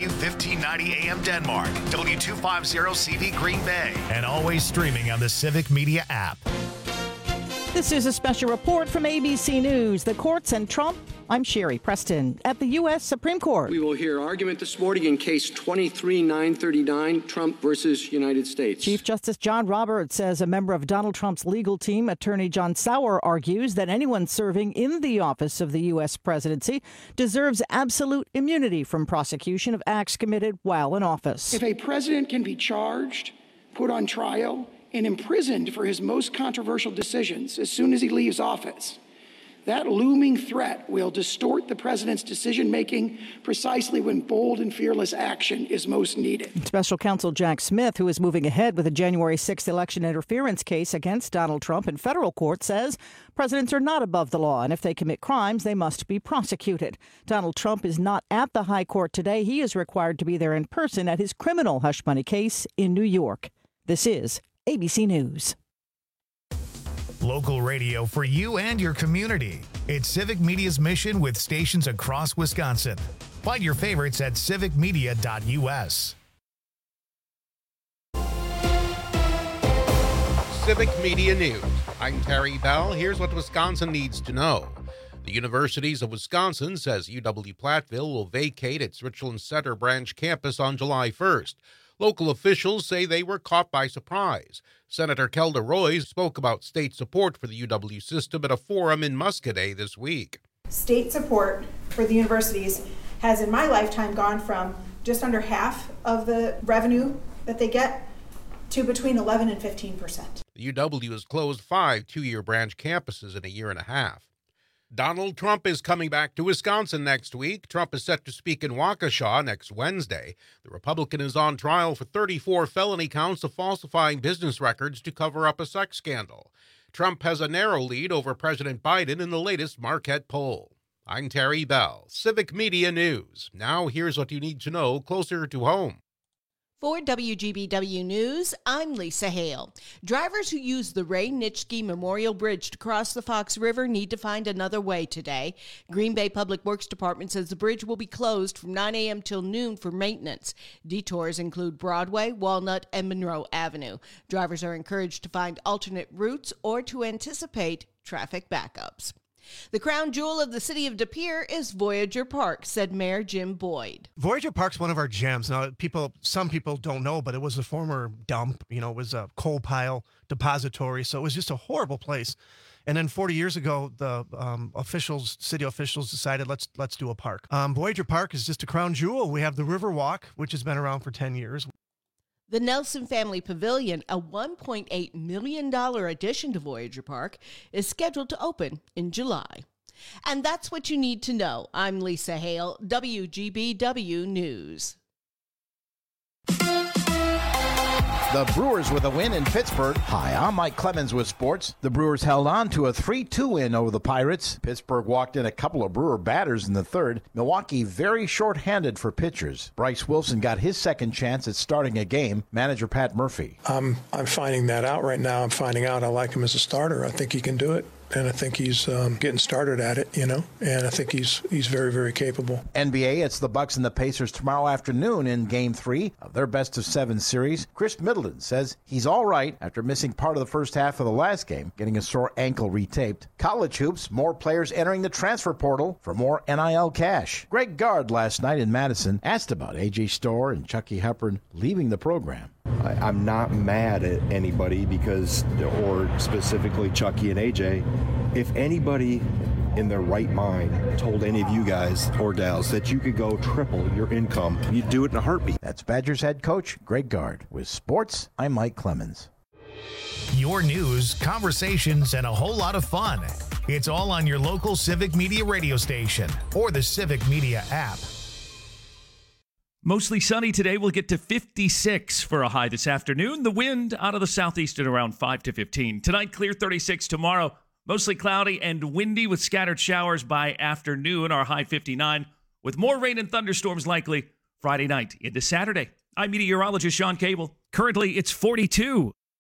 W1590 AM Denmark, W250CV Green Bay, and always streaming on the Civic Media app. This is a special report from ABC News. The courts and Trump. I'm Sherry Preston at the U.S. Supreme Court. We will hear argument this morning in case 23-939, Trump versus United States. Chief Justice John Roberts says a member of Donald Trump's legal team, Attorney John Sauer, argues that anyone serving in the office of the U.S. presidency deserves absolute immunity from prosecution of acts committed while in office. If a president can be charged, put on trial, and imprisoned for his most controversial decisions as soon as he leaves office, that looming threat will distort the president's decision-making precisely when bold and fearless action is most needed. Special counsel Jack Smith, who is moving ahead with a January 6th election interference case against Donald Trump in federal court, says presidents are not above the law, and if they commit crimes, they must be prosecuted. Donald Trump is not at the high court today. He is required to be there in person at his criminal hush money case in New York. This is ABC News. Local radio for you and your community. It's Civic Media's mission with stations across Wisconsin. Find your favorites at civicmedia.us. Civic Media News. I'm Terry Bell. Here's what Wisconsin needs to know. The Universities of Wisconsin says UW-Platteville will vacate its Richland Center branch campus on July 1st. Local officials say they were caught by surprise. Senator Kelda Roy spoke about state support for the UW system at a forum in Muscoda this week. State support for the universities has in my lifetime gone from just under half of the revenue that they get to between 11 and 15%. The UW has closed 5 two-year branch campuses in a year and a half. Donald Trump is coming back to Wisconsin next week. Trump is set to speak in Waukesha next Wednesday. The Republican is on trial for 34 felony counts of falsifying business records to cover up a sex scandal. Trump has a narrow lead over President Biden in the latest Marquette poll. I'm Terry Bell, Civic Media News. Now here's what you need to know closer to home. For WGBW News, I'm Lisa Hale. Drivers who use the Ray Nitschke Memorial Bridge to cross the Fox River need to find another way today. Green Bay Public Works Department says the bridge will be closed from 9 a.m. till noon for maintenance. Detours include Broadway, Walnut, and Monroe Avenue. Drivers are encouraged to find alternate routes or to anticipate traffic backups. The crown jewel of the city of De Pere is Voyager Park, said Mayor Jim Boyd. Voyager Park's one of our gems. Now, some people don't know, but it was a former dump. It was a coal pile depository, so it was just a horrible place. And then 40 years ago, the city officials decided let's do a park. Voyager Park is just a crown jewel. We have the River Walk, which has been around for 10 years. The Nelson Family Pavilion, a $1.8 million addition to Voyager Park, is scheduled to open in July. And that's what you need to know. I'm Lisa Hale, WGBW News. The Brewers with a win in Pittsburgh. Hi, I'm Mike Clemens with sports. The Brewers held on to a 3-2 win over the Pirates. Pittsburgh walked in a couple of Brewer batters in the third. Milwaukee very short-handed for pitchers. Bryce Wilson got his second chance at starting a game. Manager Pat Murphy. I'm finding that out right now. I'm finding out I like him as a starter. I think he can do it. And I think he's getting started at it, and I think he's very, very capable. NBA, it's the Bucks and the Pacers tomorrow afternoon in Game 3 of their best-of-7 series. Chris Middleton says he's all right after missing part of the first half of the last game, getting a sore ankle retaped. College hoops, more players entering the transfer portal for more NIL cash. Greg Gard last night in Madison asked about A.J. Storr and Chucky Hepburn leaving the program. I'm not mad at anybody or specifically Chucky and AJ. If anybody in their right mind told any of you guys or gals that you could go triple your income, you'd do it in a heartbeat. That's Badgers head coach Greg Gard. With sports, I'm Mike Clemens. Your news, conversations, and a whole lot of fun. It's all on your local Civic Media radio station or the Civic Media app. Mostly sunny today. We'll get to 56 for a high this afternoon. The wind out of the southeast at around 5 to 15. Tonight, clear 36. Tomorrow, mostly cloudy and windy with scattered showers by afternoon. Our high 59 with more rain and thunderstorms likely Friday night into Saturday. I'm meteorologist Sean Cable. Currently, it's 42.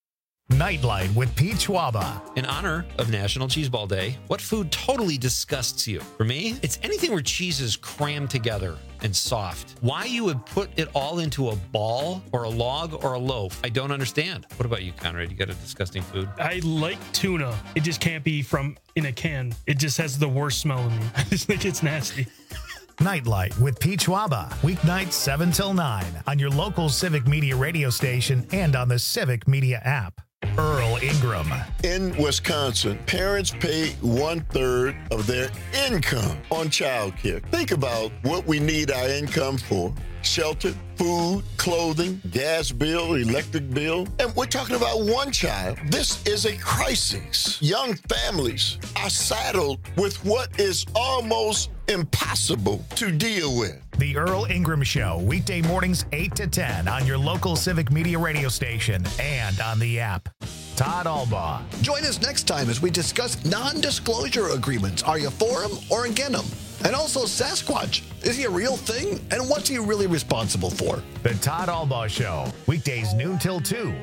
Nightlight with Pete Schwaba. In honor of National Cheeseball Day, what food totally disgusts you? For me, it's anything where cheese is crammed together and soft. Why you would put it all into a ball or a log or a loaf, I don't understand. What about you, Conrad? You got a disgusting food? I like tuna. It just can't be from in a can. It just has the worst smell to me. I just think it's nasty. Nightlight with Pete Schwaba. Weeknights 7 till 9 on your local Civic Media radio station and on the Civic Media app. Earl Ingram. In Wisconsin, parents pay 1/3 of their income on childcare. Think about what we need our income for. Shelter, food, clothing, gas bill, electric bill. And we're talking about one child. This is a crisis. Young families are saddled with what is almost impossible to deal with. The Earl Ingram Show, weekday mornings 8 to 10 on your local Civic Media radio station and on the app. Todd Albaugh. Join us next time as we discuss non-disclosure agreements. Are you for them or against them? And also Sasquatch. Is he a real thing? And what's he really responsible for? The Todd Albaugh Show, weekdays noon till 2.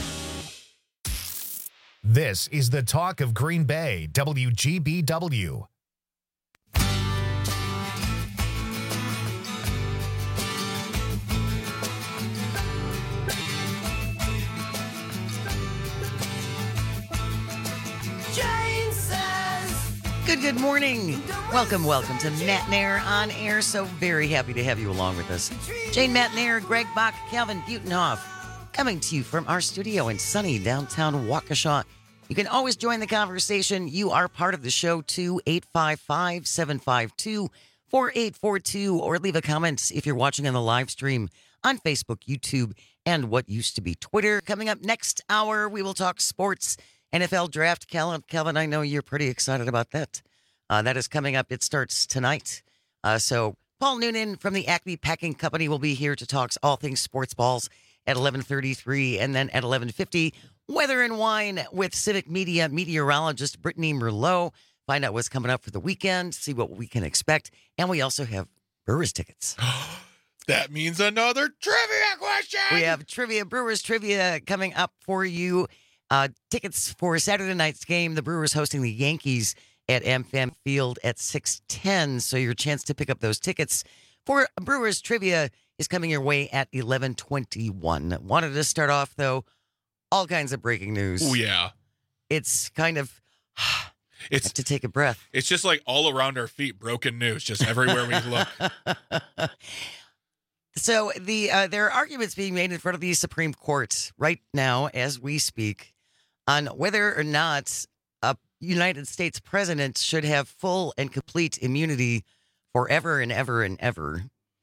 This is the talk of Green Bay, WGBW. Good morning. Welcome to Matt Nair on air. So very happy to have you along with us. Jane Matt Nair, Greg Bach, Calvin Butenhoff, coming to you from our studio in sunny downtown Waukesha. You can always join the conversation. You are part of the show too, 855-752-4842, or leave a comment if you're watching on the live stream on Facebook, YouTube, and what used to be Twitter. Coming up next hour, we will talk sports, NFL draft. Calvin, I know you're pretty excited about that. That is coming up. It starts tonight. So Paul Noonan from the Acme Packing Company will be here to talk all things sports balls at 11:33, and then at 11:50, weather and wine with Civic Media meteorologist Brittany Merlot. Find out what's coming up for the weekend, see what we can expect, and we also have Brewers tickets. That means another trivia question. We have Brewers trivia coming up for you. Tickets for Saturday night's game. The Brewers hosting the Yankees at AmFam Field at 6:10. So your chance to pick up those tickets for Brewers trivia is coming your way at 11:21. Wanted to start off, though, all kinds of breaking news. Oh, yeah. It's kind of... It's to take a breath. It's just like all around our feet, broken news, just everywhere we look. So there are arguments being made in front of the Supreme Court right now as we speak on whether or not a United States president should have full and complete immunity forever and ever and ever.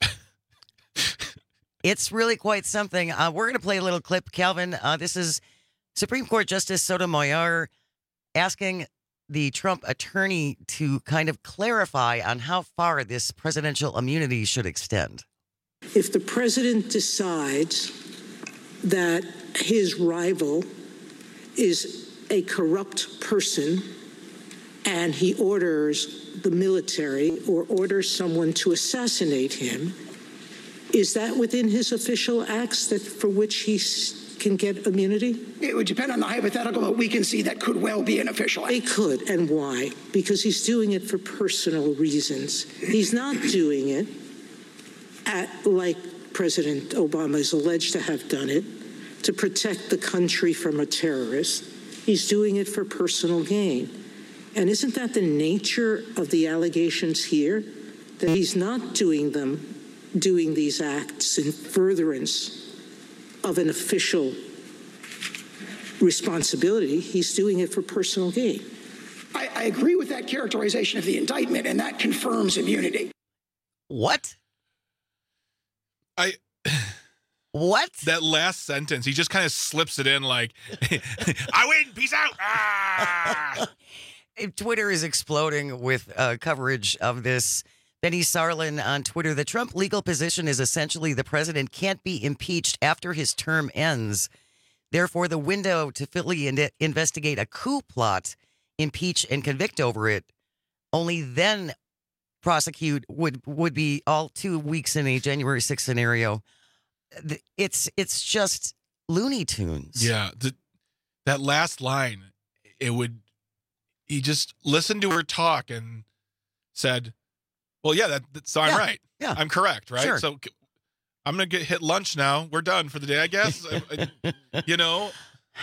It's really quite something. We're going to play a little clip, Calvin. This is Supreme Court Justice Sotomayor asking the Trump attorney to kind of clarify on how far this presidential immunity should extend. If the president decides that his rival is a corrupt person and he orders the military or orders someone to assassinate him, is that within his official acts that for which he can get immunity? It would depend on the hypothetical, but we can see that could well be an official act. It could, and why? Because he's doing it for personal reasons. He's not doing it like President Obama is alleged to have done it, to protect the country from a terrorist. He's doing it for personal gain. And isn't that the nature of the allegations here? That he's not doing these acts in furtherance of an official responsibility. He's doing it for personal gain. I agree with that characterization of the indictment, and that confirms immunity. What? What? That last sentence, he just kind of slips it in like, I win, peace out. Ah! Twitter is exploding with coverage of this. Benny Sarlin on Twitter, the Trump legal position is essentially the president can't be impeached after his term ends. Therefore, the window to fully investigate a coup plot, impeach and convict over it, only then prosecute would be all 2 weeks in a January 6th scenario. It's just Looney Tunes. Yeah. that last line, he just listened to her talk and said, well, yeah, so I'm right. Yeah. I'm correct, right? Sure. So I'm going to hit lunch now. We're done for the day, I guess. You know?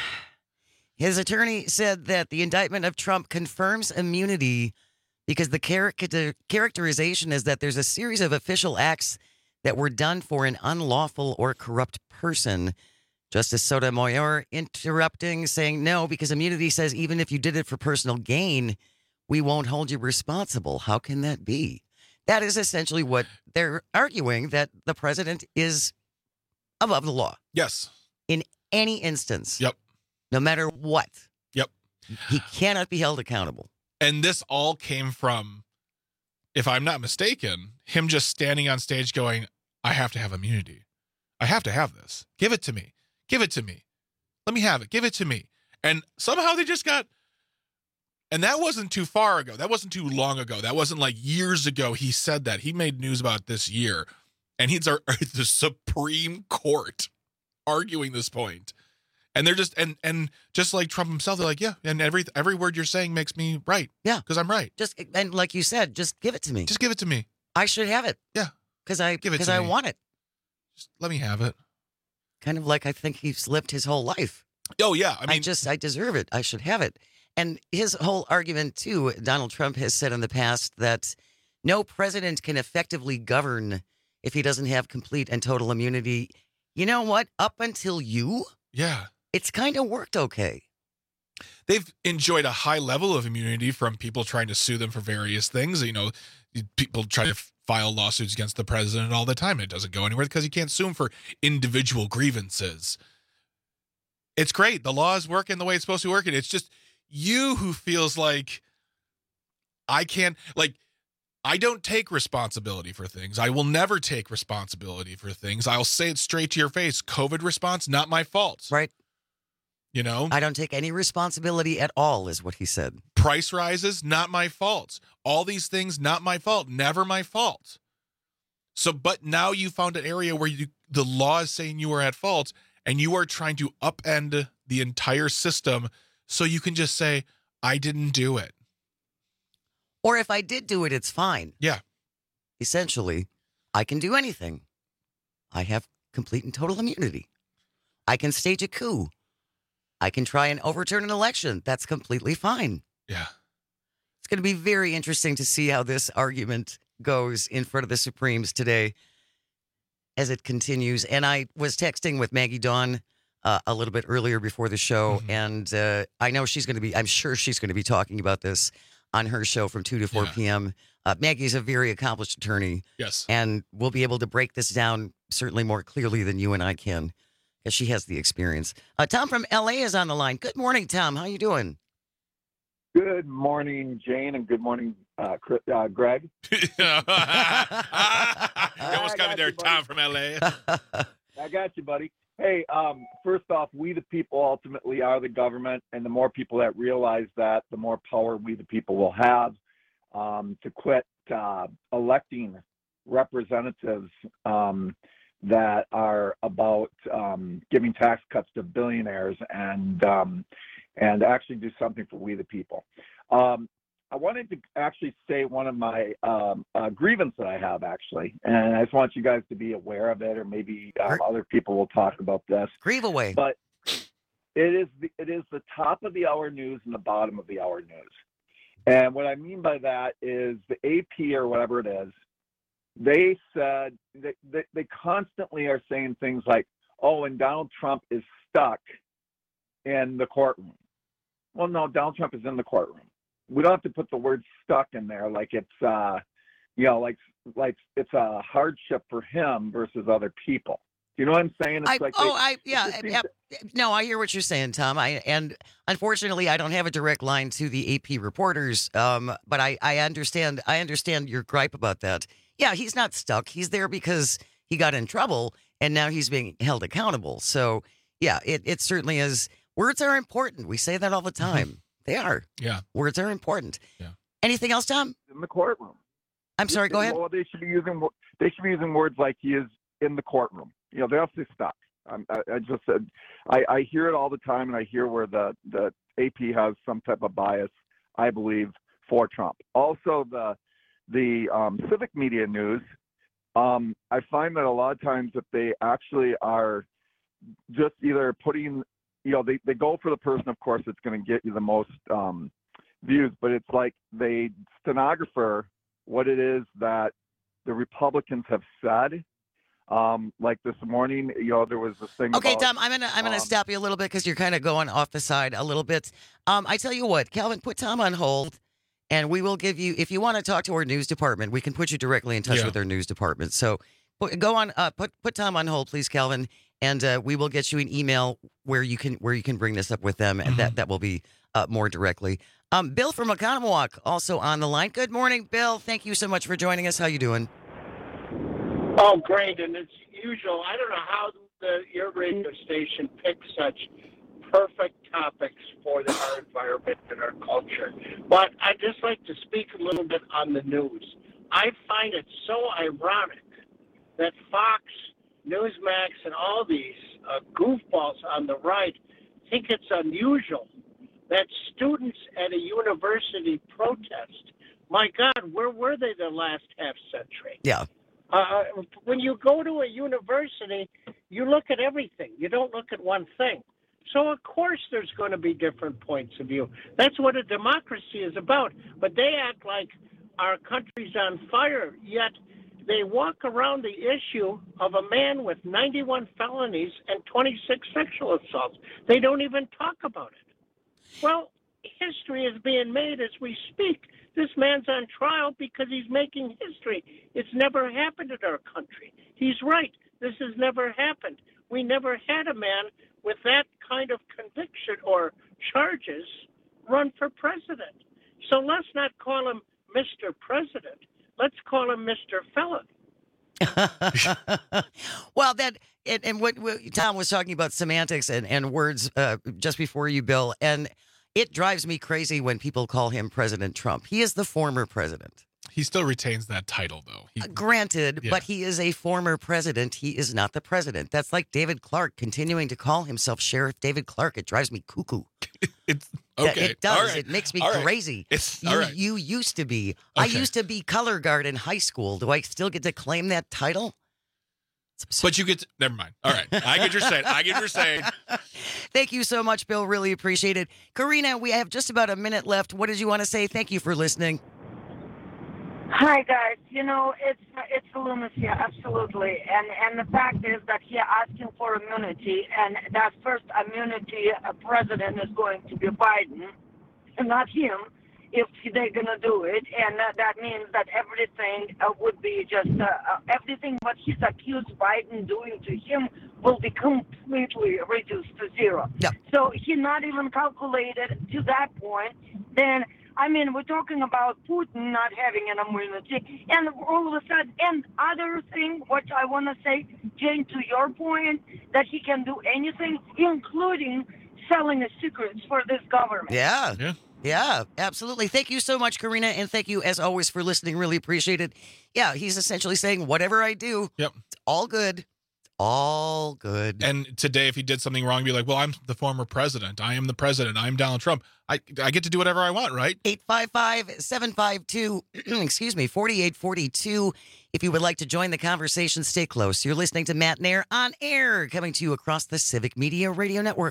His attorney said that the indictment of Trump confirms immunity because the characterization is that there's a series of official acts that were done for an unlawful or corrupt person. Justice Sotomayor interrupting, saying no, because immunity says even if you did it for personal gain, we won't hold you responsible. How can that be? That is essentially what they're arguing, that the president is above the law. Yes. In any instance. Yep. No matter what. Yep. He cannot be held accountable. And this all came from, if I'm not mistaken, him just standing on stage going, I have to have immunity. I have to have this. Give it to me. Give it to me. Let me have it. Give it to me. And somehow they just got, and that wasn't too far ago. That wasn't too long ago. That wasn't like years ago he said that. He made news about this year. And he's the Supreme Court arguing this point. And they're just, and just like Trump himself, they're like, yeah, and every word you're saying makes me right. Yeah. Because I'm right. And like you said, just give it to me. Just give it to me. I should have it. Yeah. Because I want it. Just let me have it. Kind of like I think he's lived his whole life. Oh, yeah. I mean, I deserve it. I should have it. And his whole argument, too, Donald Trump has said in the past that no president can effectively govern if he doesn't have complete and total immunity. You know what? Up until you, it's kind of worked okay. They've enjoyed a high level of immunity from people trying to sue them for various things. You know, people try to file lawsuits against the president all the time. It doesn't go anywhere because you can't sue him for individual grievances. It's great. The law is working the way it's supposed to be working. It's just you who feels like I don't take responsibility for things. I will never take responsibility for things. I'll say it straight to your face. COVID response, not my fault. Right. You know? I don't take any responsibility at all, is what he said. Price rises, not my fault. All these things, not my fault. Never my fault. So, but now you found an area where the law is saying you are at fault, and you are trying to upend the entire system so you can just say, I didn't do it. Or if I did do it, it's fine. Yeah. Essentially, I can do anything. I have complete and total immunity. I can stage a coup. I can try and overturn an election. That's completely fine. Yeah. It's going to be very interesting to see how this argument goes in front of the Supremes today as it continues. And I was texting with Maggie Dawn a little bit earlier before the show, and I'm sure she's going to be talking about this on her show from 2 to 4 p.m. Maggie's a very accomplished attorney. Yes. And we'll be able to break this down certainly more clearly than you and I can, because she has the experience. Tom from L.A. is on the line. Good morning, Tom. How you doing? Good morning, Jane, and good morning, Greg. You almost got me there, Tom from L.A. I got you, buddy. Hey, first off, we the people ultimately are the government, and the more people that realize that, the more power we the people will have to quit electing representatives that are about giving tax cuts to billionaires and actually do something for we the people. I wanted to actually say one of my grievance that I have, actually, and I just want you guys to be aware of it, or maybe other people will talk about this. Grieve away. But it is the top of the hour news and the bottom of the hour news. And what I mean by that is the AP or whatever it is, they said they constantly are saying things like, oh, and Donald Trump is stuck in the courtroom. Well, no, Donald Trump is in the courtroom. We don't have to put the word stuck in there like it's, like it's a hardship for him versus other people. Do you know what I'm saying? No, I hear what you're saying, Tom. And unfortunately, I don't have a direct line to the AP reporters, but I understand your gripe about that. Yeah, he's not stuck. He's there because he got in trouble, and now he's being held accountable. So, yeah, it certainly is. Words are important. We say that all the time. They are. Yeah. Words are important. Yeah. Anything else, Tom? In the courtroom. I'm sorry, go ahead. Well, they should be using words like he is in the courtroom. You know, they don't say stuck. I hear it all the time, and I hear where the AP has some type of bias, I believe, for Trump. Also, the civic media news, I find that a lot of times that they actually are just either putting, they go for the person, of course, that's going to get you the most views, but it's like they stenographer what it is that the Republicans have said. Like this morning, there was this thing. Okay, about, Tom, I'm gonna stop you a little bit because you're kind of going off the side a little bit. I tell you what, Calvin, put Tom on hold, and we will give you, if you want to talk to our news department, we can put you directly in touch with our news department. So go on, put Tom on hold, please, Calvin, and we will get you an email where you can bring this up with them, and that will be more directly. Bill from Oconomowoc also on the line. Good morning, Bill. Thank you so much for joining us. How you doing? Oh, great. And it's usual. I don't know how your radio station picks such perfect topics for our environment and our culture. But I'd just like to speak a little bit on the news. I find it so ironic that Fox, Newsmax, and all these goofballs on the right think it's unusual that students at a university protest. My God, where were they the last half century? Yeah. When you go to a university, you look at everything. You don't look at one thing. So, of course, there's going to be different points of view. That's what a democracy is about. But they act like our country's on fire, yet they walk around the issue of a man with 91 felonies and 26 sexual assaults. They don't even talk about it. Well, history is being made as we speak. This man's on trial because he's making history. It's never happened in our country. He's right. This has never happened. We never had a man with that kind of conviction or charges run for president. So let's not call him Mr. President. Let's call him Mr. Felon. Well, and what Tom was talking about semantics and words just before you, Bill, and it drives me crazy when people call him President Trump. He is the former president. He still retains that title, though. Granted, but he is a former president. He is not the president. That's like David Clark continuing to call himself Sheriff David Clark. It drives me cuckoo. Okay. It does. Right. It makes me crazy. Right. You used to be. Okay. I used to be color guard in high school. Do I still get to claim that title? But you get never mind. All right. I get your saying. Thank you so much, Bill. Really appreciate it. Karina, we have just about a minute left. What did you want to say? Thank you for listening. Hi, guys. It's lunacy, absolutely. And the fact is that he asking for immunity, and that first immunity president is going to be Biden, and not him, if they're going to do it. And that means that everything would be just, everything what he's accused Biden doing to him will be completely reduced to zero. Yep. So he not even calculated to that point. Then, we're talking about Putin not having an immunity, and all of a sudden, and other thing, what I want to say, Jane, to your point, that he can do anything, including selling his secrets for this government. Yeah, absolutely. Thank you so much, Karina, and thank you, as always, for listening. Really appreciate it. Yeah, he's essentially saying, whatever I do, it's all good. All good. And today, if he did something wrong, be like, well, I'm the former president. I am the president. I'm Donald Trump. I get to do whatever I want, right? 855-752, 4842. If you would like to join the conversation, stay close. You're listening to Matt Nair on air, coming to you across the Civic Media Radio Network.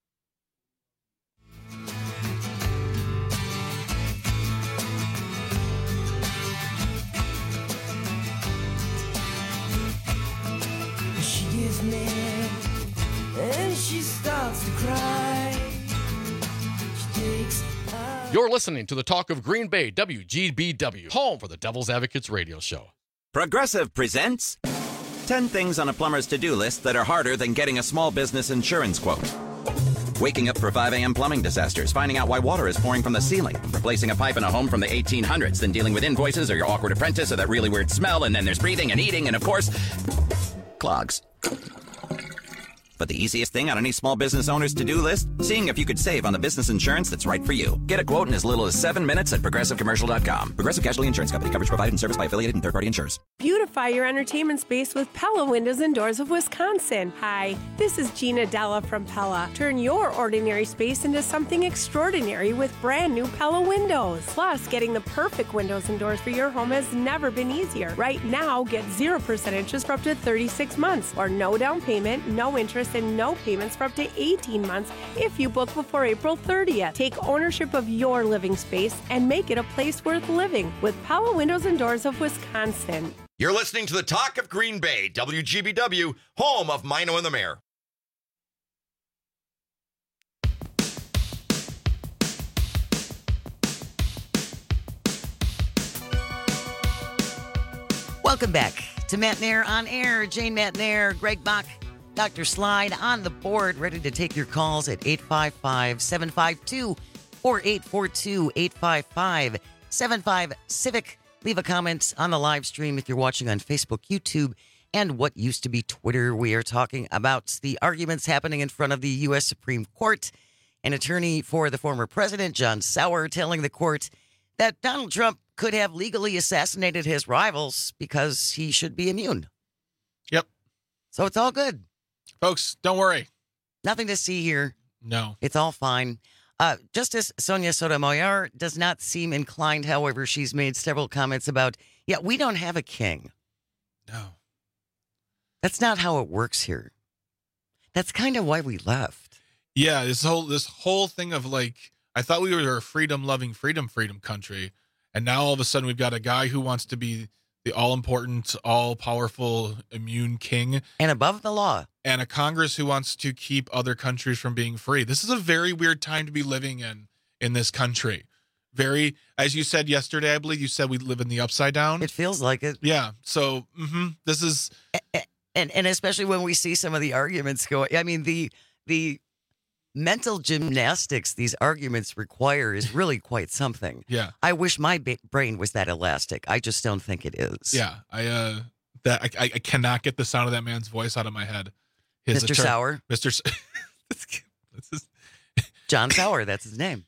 And she starts to cry. You're listening to the Talk of Green Bay, WGBW, home for the Devil's Advocates radio show. Progressive presents 10 things on a plumber's to-do list that are harder than getting a small business insurance quote. Waking up for 5 a.m. plumbing disasters, finding out why water is pouring from the ceiling, replacing a pipe in a home from the 1800s, then dealing with invoices or your awkward apprentice or that really weird smell, and then there's breathing and eating, and of course, clogs. But the easiest thing on any small business owner's to-do list? Seeing if you could save on the business insurance that's right for you. Get a quote in as little as 7 minutes at ProgressiveCommercial.com. Progressive Casualty Insurance Company. Coverage provided and serviced by affiliated and third-party insurers. Beautify your entertainment space with Pella Windows and Doors of Wisconsin. Hi, this is Gina Della from Pella. Turn your ordinary space into something extraordinary with brand new Pella windows. Plus, getting the perfect windows and doors for your home has never been easier. Right now, get 0% interest for up to 36 months, or no down payment, no interest, and no payments for up to 18 months if you book before April 30th. Take ownership of your living space and make it a place worth living with Pella Windows and Doors of Wisconsin. You're listening to the Talk of Green Bay, WGBW, home of Mino and the Mayor. Welcome back to Matt Nair on Air. Jane Matt Nair, Greg Bach, Dr. Slide on the board, ready to take your calls at 855-752 or 842-855-75-CIVIC. Leave a comment on the live stream if you're watching on Facebook, YouTube, and what used to be Twitter. We are talking about the arguments happening in front of the U.S. Supreme Court. An attorney for the former president, John Sauer, telling the court that Donald Trump could have legally assassinated his rivals because he should be immune. Yep. So it's all good. Folks, don't worry. Nothing to see here. No. It's all fine. Justice Sonia Sotomayor does not seem inclined, however. She's made several comments about, we don't have a king. No. That's not how it works here. That's kind of why we left. Yeah, this whole thing of like, I thought we were a freedom-loving, freedom country, and now all of a sudden we've got a guy who wants to be the all-important, all-powerful, immune king. And above the law. And a Congress who wants to keep other countries from being free. This is a very weird time to be living in this country. Very, as you said yesterday, I believe you said we live in the upside down. It feels like it. Yeah. So this is... And especially when we see some of the arguments go, I mean, the mental gymnastics these arguments require is really quite something. Yeah. I wish my brain was that elastic. I just don't think it is. Yeah. I cannot get the sound of that man's voice out of my head. Mr. Sauer. John Sauer, that's his name.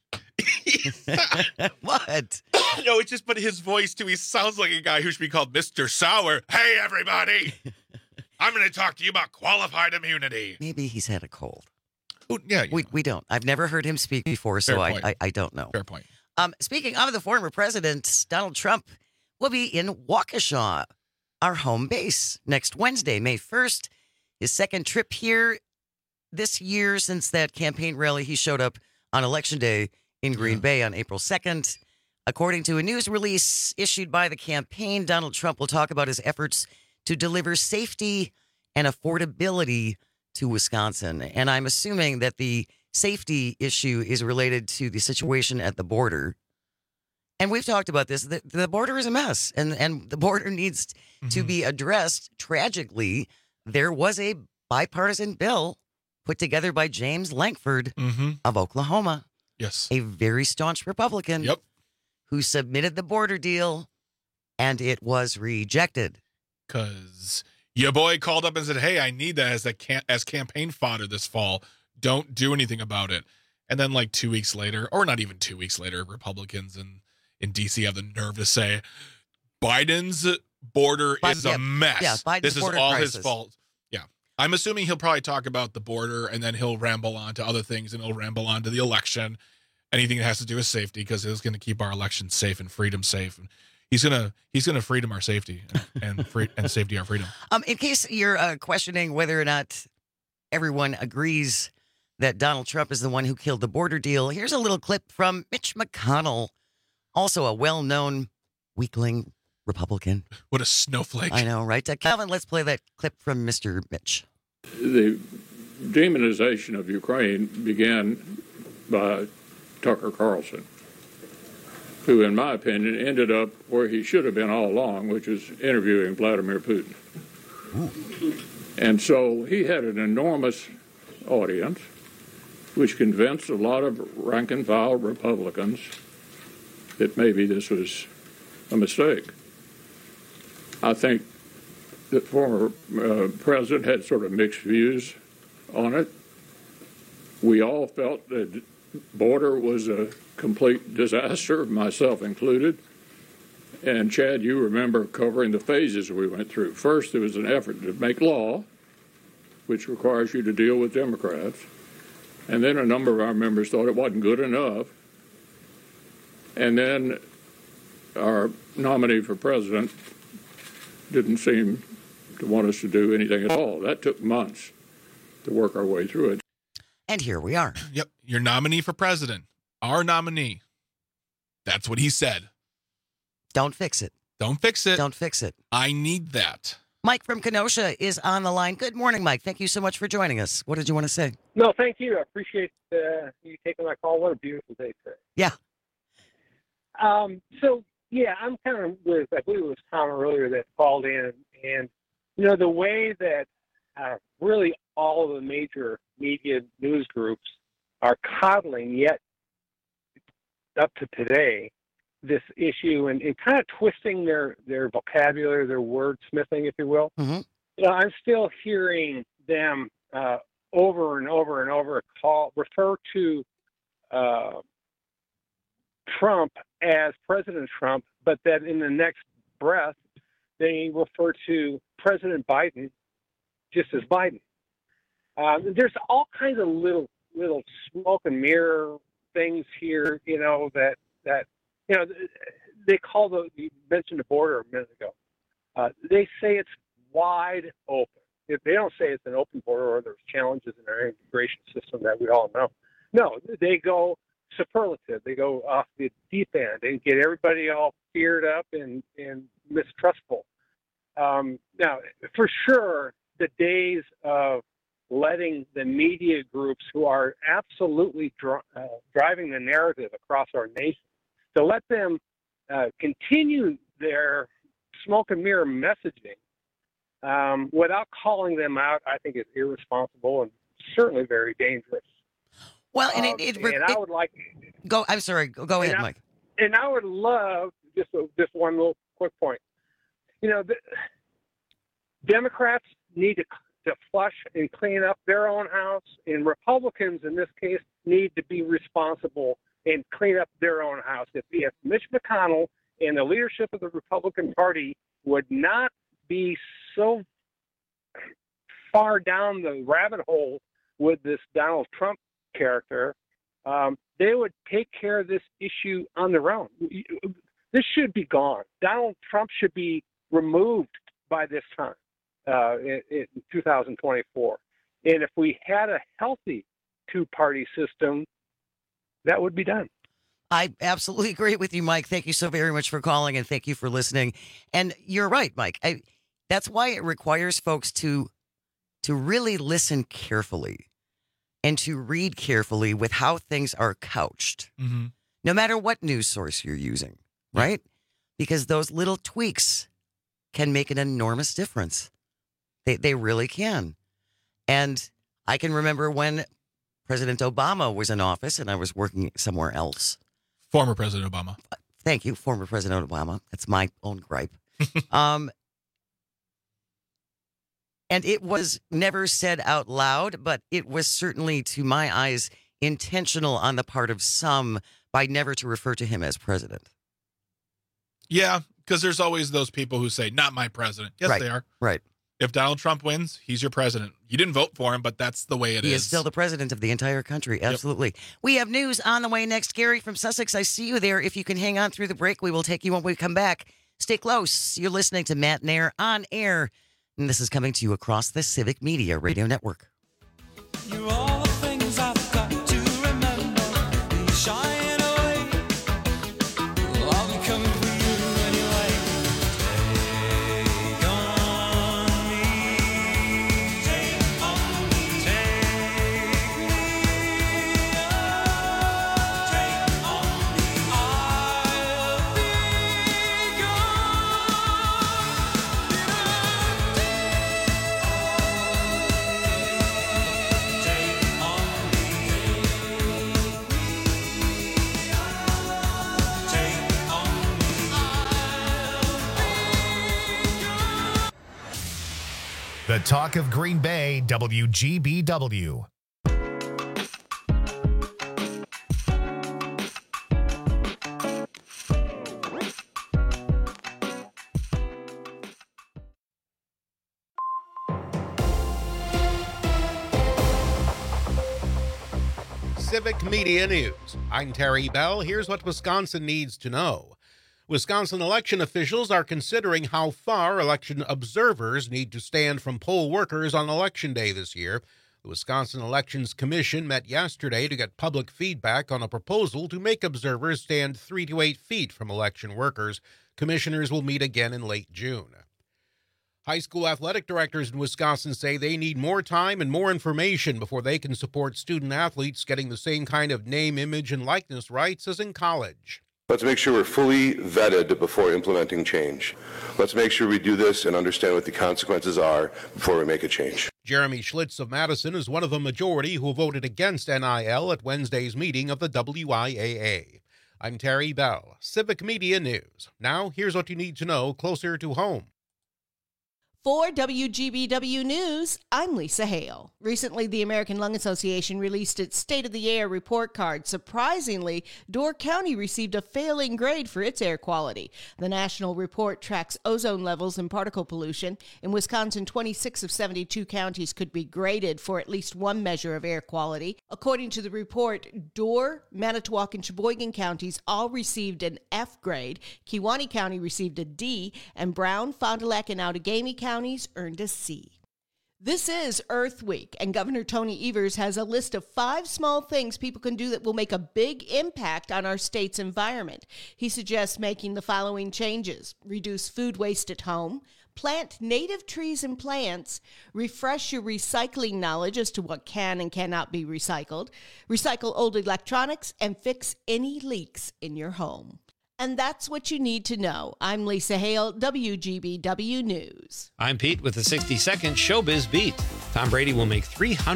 What? No, it's just, but his voice too. He sounds like a guy who should be called Mr. Sauer. Hey, everybody. I'm going to talk to you about qualified immunity. Maybe he's had a cold. Oh, yeah. We don't. I've never heard him speak before, so I don't know. Fair point. Speaking of the former president, Donald Trump will be in Waukesha, our home base, next Wednesday, May 1st. His second trip here this year since that campaign rally. He showed up on Election Day in Green Bay on April 2nd. According to a news release issued by the campaign, Donald Trump will talk about his efforts to deliver safety and affordability to Wisconsin. And I'm assuming that the safety issue is related to the situation at the border. And we've talked about this. The border is a mess, and the border needs to be addressed. Tragically, there was a bipartisan bill put together by James Lankford of Oklahoma. Yes. A very staunch Republican. Yep. Who submitted the border deal, and it was rejected. Because your boy called up and said, hey, I need that as campaign fodder this fall. Don't do anything about it. And then like 2 weeks later, or not even 2 weeks later, Republicans in D.C. have the nerve to say, Biden's border is a mess. Yeah, Biden's this is border all crisis. his fault. Yeah. I'm assuming he'll probably talk about the border, and then he'll ramble on to other things, and he'll ramble on to the election. Anything that has to do with safety, because it's going to keep our elections safe and freedom safe. And he's gonna freedom our safety and safety our freedom. In case you're questioning whether or not everyone agrees that Donald Trump is the one who killed the border deal, here's a little clip from Mitch McConnell, also a well-known weakling Republican. What a snowflake! I know, right? Calvin, let's play that clip from Mr. Mitch. The demonization of Ukraine began by Tucker Carlson, who, in my opinion, ended up where he should have been all along, which is interviewing Vladimir Putin. Ooh. And so he had an enormous audience, which convinced a lot of rank-and-file Republicans that maybe this was a mistake. I think the former president had sort of mixed views on it. We all felt that the border was a complete disaster, myself included, And Chad, you remember covering the phases we went through. First, there was an effort to make law, which requires you to deal with Democrats. And then a number of our members thought it wasn't good enough. And then our nominee for president didn't seem to want us to do anything at all. That took months to work our way through it. And here we are. Yep. Your nominee for president, our nominee. That's what he said. Don't fix it. Don't fix it. Don't fix it. I need that. Mike from Kenosha is on the line. Good morning, Mike. Thank you so much for joining us. What did you want to say? No, thank you. I appreciate you taking my call. What a beautiful day today. Yeah. So, yeah, I'm kind of with, I believe it was Tom earlier that called in. And, you know, the way that really all of the major media news groups are coddling yet up to today this issue and kind of twisting their vocabulary, their wordsmithing, if you will. Mm-hmm. You know, I'm still hearing them over and over and over refer to Trump as President Trump, but that in the next breath they refer to President Biden just as Biden. There's all kinds of little smoke and mirror things here, you know, that you know, they call you mentioned the border a minute ago. They say it's wide open. If they don't say it's an open border or there's challenges in our immigration system that we all know. No, they go superlative. They go off the deep end and get everybody all feared up and mistrustful. Now, for sure, the days of letting the media groups who are absolutely driving the narrative across our nation, to let them continue their smoke and mirror messaging without calling them out, I think is irresponsible and certainly very dangerous. Well, and I would like go. I'm sorry. Go ahead, Mike. And I would love just one little quick point. You know, the Democrats need to flush and clean up their own house, and Republicans, in this case, need to be responsible and clean up their own house. If Mitch McConnell and the leadership of the Republican Party would not be so far down the rabbit hole with this Donald Trump character, they would take care of this issue on their own. This should be gone. Donald Trump should be removed by this time in 2024. And if we had a healthy two-party system, that would be done. I absolutely agree with you, Mike. Thank you so very much for calling, and thank you for listening. And you're right, Mike. That's why it requires folks to really listen carefully and to read carefully with how things are couched, no matter what news source you're using, right? Because those little tweaks can make an enormous difference. They really can. And I can remember when President Obama was in office and I was working somewhere else. Former President Obama. Thank you, former President Obama. That's my own gripe. And it was never said out loud, but it was certainly, to my eyes, intentional on the part of some by never to refer to him as president. Yeah, because there's always those people who say, not my president. Yes, right, they are. Right. If Donald Trump wins, he's your president. You didn't vote for him, but that's the way it is. He is still the president of the entire country. Absolutely. Yep. We have news on the way next. Gary from Sussex, I see you there. If you can hang on through the break, we will take you when we come back. Stay close. You're listening to Matt Nair on air. And this is coming to you across the Civic Media Radio Network. You all the things I've got to remember. Be shying away. I'll be coming for you anyway. Take on me. Take on me. Take me. Take on me. I'll be gone. The Talk of Green Bay, WGBW. Civic Media News. I'm Terry Bell. Here's what Wisconsin needs to know. Wisconsin election officials are considering how far election observers need to stand from poll workers on Election Day this year. The Wisconsin Elections Commission met yesterday to get public feedback on a proposal to make observers stand 3 to 8 feet from election workers. Commissioners will meet again in late June. High school athletic directors in Wisconsin say they need more time and more information before they can support student athletes getting the same kind of name, image, and likeness rights as in college. Let's make sure we're fully vetted before implementing change. Let's make sure we do this and understand what the consequences are before we make a change. Jeremy Schlitz of Madison is one of the majority who voted against NIL at Wednesday's meeting of the WIAA. I'm Terry Bell, Civic Media News. Now, here's what you need to know closer to home. For WGBW News, I'm Lisa Hale. Recently, the American Lung Association released its State of the Air report card. Surprisingly, Door County received a failing grade for its air quality. The national report tracks ozone levels and particle pollution. In Wisconsin, 26 of 72 counties could be graded for at least one measure of air quality. According to the report, Door, Manitowoc, and Sheboygan counties all received an F grade. Kewaunee County received a D, and Brown, Fond du Lac, and Outagamie counties earned a C. This is Earth Week, and Governor Tony Evers has a list of 5 small things people can do that will make a big impact on our state's environment. He suggests making the following changes: reduce food waste at home, plant native trees and plants, refresh your recycling knowledge as to what can and cannot be recycled, recycle old electronics, and fix any leaks in your home. And that's what you need to know. I'm Lisa Hale, WGBW News. I'm Pete with the 60-second Showbiz Beat. Tom Brady will make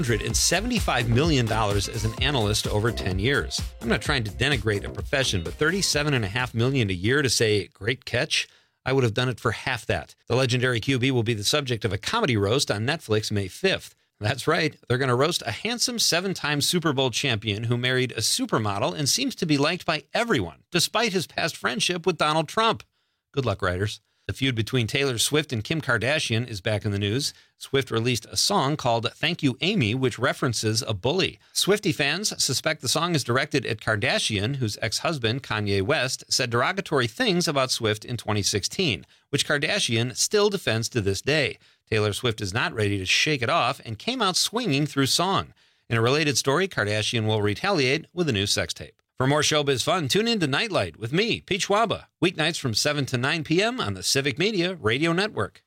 $375 million as an analyst over 10 years. I'm not trying to denigrate a profession, but $37.5 million a year to say, great catch? I would have done it for half that. The legendary QB will be the subject of a comedy roast on Netflix May 5th. That's right, they're going to roast a handsome 7-time Super Bowl champion who married a supermodel and seems to be liked by everyone, despite his past friendship with Donald Trump. Good luck, writers. The feud between Taylor Swift and Kim Kardashian is back in the news. Swift released a song called Thank You, Amy, which references a bully. Swiftie fans suspect the song is directed at Kardashian, whose ex-husband, Kanye West, said derogatory things about Swift in 2016, which Kardashian still defends to this day. Taylor Swift is not ready to shake it off and came out swinging through song. In a related story, Kardashian will retaliate with a new sex tape. For more showbiz fun, tune in to Nightlight with me, Pete Schwaba, weeknights from 7 to 9 p.m. on the Civic Media Radio Network.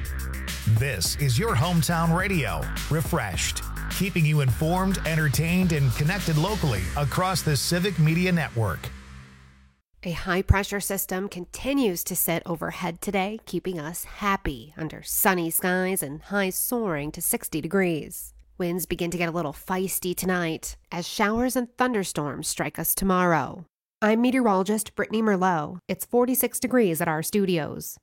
This is your hometown radio, refreshed, keeping you informed, entertained, and connected locally across the Civic Media Network. A high-pressure system continues to sit overhead today, keeping us happy under sunny skies and highs soaring to 60 degrees. Winds begin to get a little feisty tonight as showers and thunderstorms strike us tomorrow. I'm meteorologist Brittany Merlot. It's 46 degrees at our studios.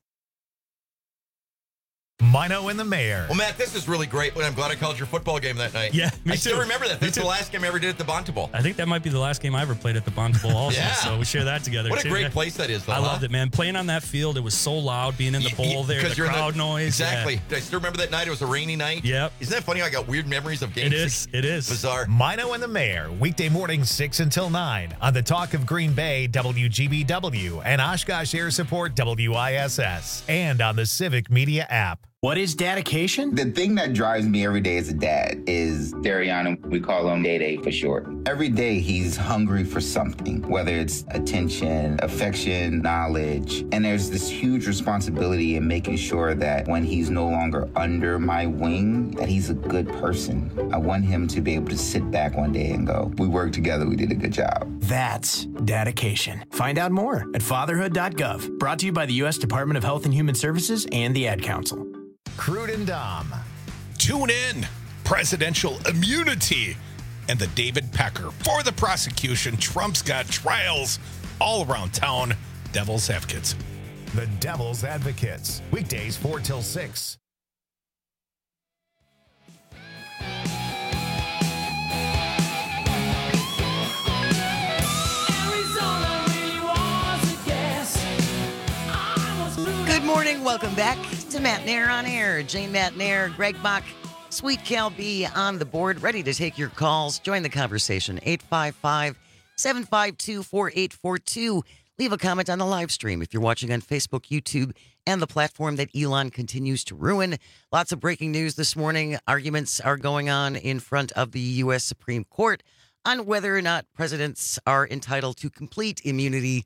Mino and the Mayor. Well, Matt, this is really great. I'm glad I called your football game that night. Yeah, me I too. still remember that. That's the last game I ever did at the Bonteball. I think that might be the last game I ever played at the Bonteball also. Yeah. So we share that together. What too. a great place that is, though. I loved it, man. Playing on that field, it was so loud, being in the bowl there, the crowd noise. Exactly. Yeah. I still remember that night. It was a rainy night. Yep. Isn't that funny? How I got weird memories of games. It is. Bizarre. Mino and the Mayor, weekday mornings 6 until 9 on the Talk of Green Bay, WGBW, and Oshkosh Air Support, WISS, and on the Civic Media app. What is dedication? The thing that drives me every day as a dad is Dariana. We call him Day for short. Every day he's hungry for something, whether it's attention, affection, knowledge. And there's this huge responsibility in making sure that when he's no longer under my wing, that he's a good person. I want him to be able to sit back one day and go, we worked together, we did a good job. That's dedication. Find out more at fatherhood.gov. Brought to you by the U.S. Department of Health and Human Services and the Ad Council. Crude and Dom. Tune in. Presidential immunity and the David Pecker. For the prosecution, Trump's got trials all around town. Devil's Advocates. The Devil's Advocates. Weekdays 4 till 6. Good morning. Welcome back to Matt Nair on Air. Jane Matt Nair, Greg Bach, Sweet Cal B on the board, ready to take your calls. Join the conversation. 855-752-4842. Leave a comment on the live stream if you're watching on Facebook, YouTube, and the platform that Elon continues to ruin. Lots of breaking news this morning. Arguments are going on in front of the U.S. Supreme Court on whether or not presidents are entitled to complete immunity.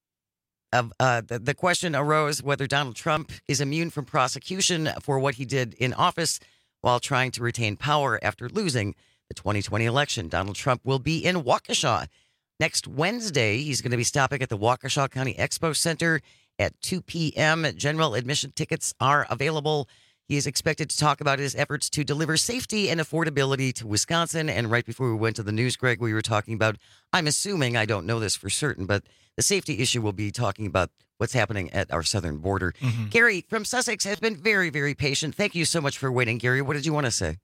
The question arose whether Donald Trump is immune from prosecution for what he did in office while trying to retain power after losing the 2020 election. Donald Trump will be in Waukesha next Wednesday. He's going to be stopping at the Waukesha County Expo Center at 2 p.m. General admission tickets are available. He is expected to talk about his efforts to deliver safety and affordability to Wisconsin. And right before we went to the news, Greg, we were talking about, I'm assuming, I don't know this for certain, but the safety issue will be talking about what's happening at our southern border. Mm-hmm. Gary from Sussex has been very, very patient. Thank you so much for waiting, Gary. What did you want to say?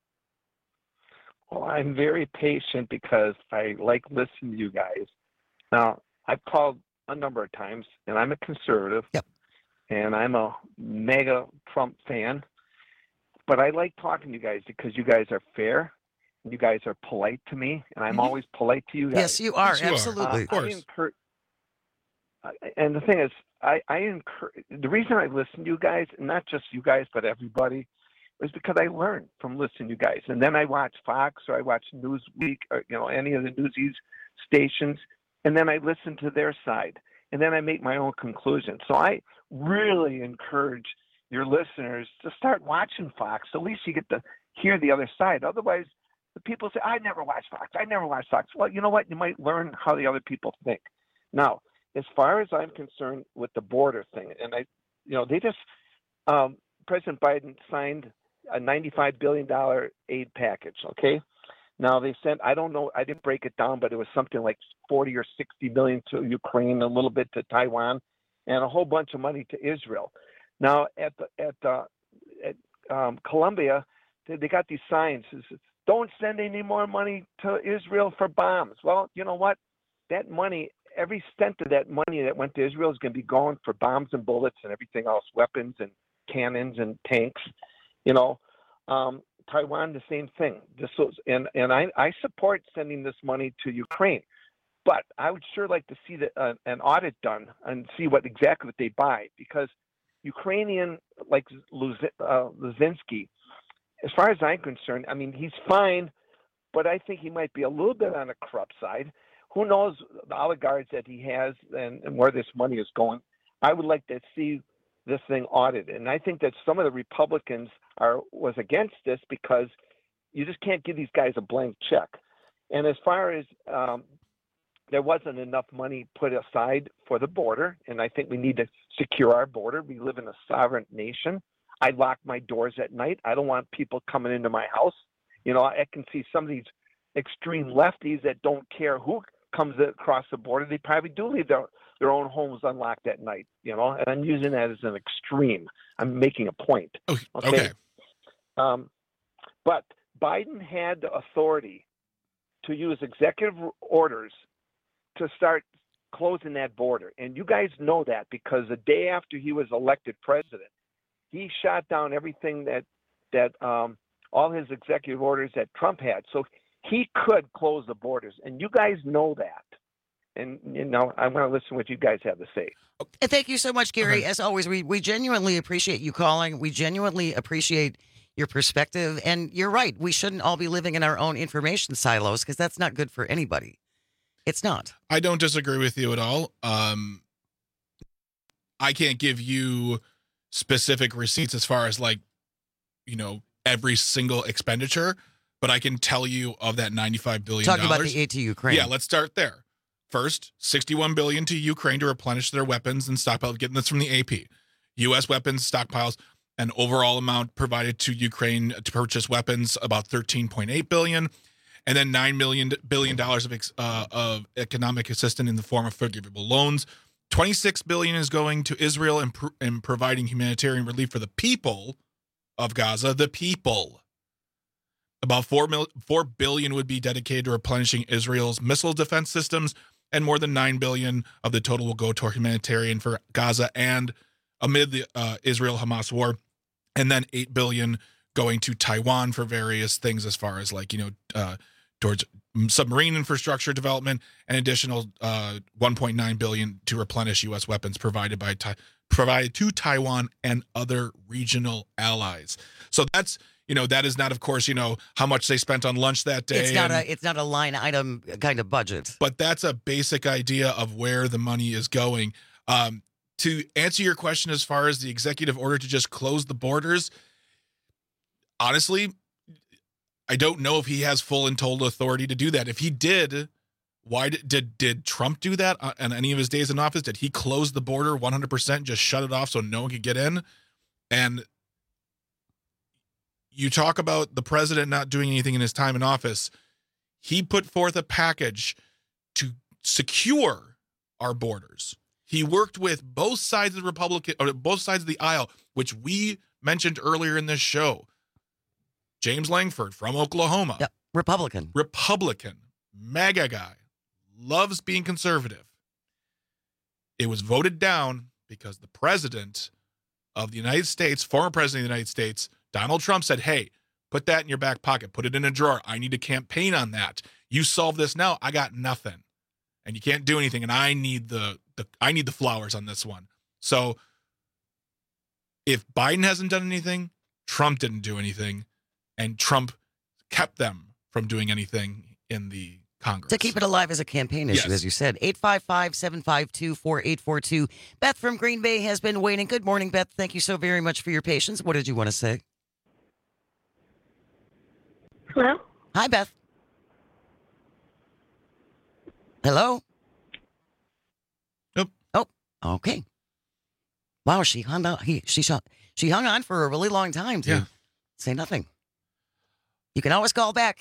Well, I'm very patient because I like listening to you guys. Now, I've called a number of times, and I'm a conservative. Yep. And I'm a mega Trump fan. But I like talking to you guys because you guys are fair, and you guys are polite to me, and I'm always polite to you guys. Yes, you are. Yes, you absolutely. Of course. And the thing is, I encourage, the reason I listen to you guys, and not just you guys, but everybody, is because I learn from listening to you guys. And then I watch Fox or I watch Newsweek or, any of the Newsies stations, and then I listen to their side. And then I make my own conclusions. So I really encourage your listeners to start watching Fox. At least you get to hear the other side. Otherwise, the people say, I never watch Fox. I never watch Fox. Well, you know what? You might learn how the other people think. Now, as far as I'm concerned with the border thing, and they just, President Biden signed a $95 billion aid package, okay? Now they sent, I don't know, I didn't break it down, but it was something like 40 or 60 million to Ukraine, a little bit to Taiwan, and a whole bunch of money to Israel. Now at Columbia, they got these signs, don't send any more money to Israel for bombs. Well, you know what? That money, every cent of that money that went to Israel is going to be going for bombs and bullets and everything else, weapons and cannons and tanks. Taiwan, the same thing. I support sending this money to Ukraine, but I would sure like to see an audit done and see what they buy, because Ukrainian, like Luzinski, as far as I'm concerned, I mean, he's fine, but I think he might be a little bit on the corrupt side. Who knows the oligarchs that he has and where this money is going. I would like to see this thing audited. And I think that some of the Republicans was against this because you just can't give these guys a blank check. And as far as there wasn't enough money put aside for the border, and I think we need to secure our border. We live in a sovereign nation. I lock my doors at night. I don't want people coming into my house. I can see some of these extreme lefties that don't care who comes across the border. They probably do leave their own homes unlocked at night, and I'm using that as an extreme. I'm making a point. Okay. But Biden had the authority to use executive orders to start closing that border. And you guys know that because the day after he was elected president, he shot down everything that all his executive orders that Trump had. So he could close the borders, and you guys know that. And, I want to listen to what you guys have to say. And thank you so much, Gary. As always, we genuinely appreciate you calling. We genuinely appreciate your perspective. And you're right. We shouldn't all be living in our own information silos because that's not good for anybody. It's not. I don't disagree with you at all. I can't give you specific receipts as far as every single expenditure, but I can tell you of that $95 billion. Talking about the aid to Ukraine. Yeah, let's start there. First, $61 billion to Ukraine to replenish their weapons and stockpile. Getting this from the AP. U.S. weapons stockpiles, an overall amount provided to Ukraine to purchase weapons, about $13.8 billion, and then $9 billion of economic assistance in the form of forgivable loans. $26 billion is going to Israel and providing humanitarian relief for the people of Gaza. The people. About $4 billion would be dedicated to replenishing Israel's missile defense systems, and more than $9 billion of the total will go toward humanitarian for Gaza and amid the Israel-Hamas war. And then $8 billion going to Taiwan for various things as far as like, towards submarine infrastructure development and additional $1.9 billion to replenish U.S. weapons provided to Taiwan and other regional allies. So that's, that is not, of course, how much they spent on lunch that day. It's not a line item kind of budget. But that's a basic idea of where the money is going. To answer your question as far as the executive order to just close the borders, honestly, I don't know if he has full and total authority to do that. If he did, why did Trump do that on any of his days in office? Did he close the border 100%, just shut it off so no one could get in? And you talk about the president not doing anything in his time in office. He put forth a package to secure our borders. He worked with both sides of both sides of the aisle, which we mentioned earlier in this show. James Langford from Oklahoma. Yep. Republican, MAGA guy, loves being conservative. It was voted down because the president of the United States, former president of the United States, Donald Trump, said, hey, put that in your back pocket. Put it in a drawer. I need to campaign on that. You solve this now. I got nothing. And you can't do anything. And I need the flowers on this one. So if Biden hasn't done anything, Trump didn't do anything. And Trump kept them from doing anything in the Congress. To keep it alive as a campaign issue, as you said. 855-752-4842. Beth from Green Bay has been waiting. Good morning, Beth. Thank you so very much for your patience. What did you want to say? Hello? Hi, Beth. Hello? Nope. Oh, okay. Wow, she hung on. She hung on for a really long time to say nothing. You can always call back.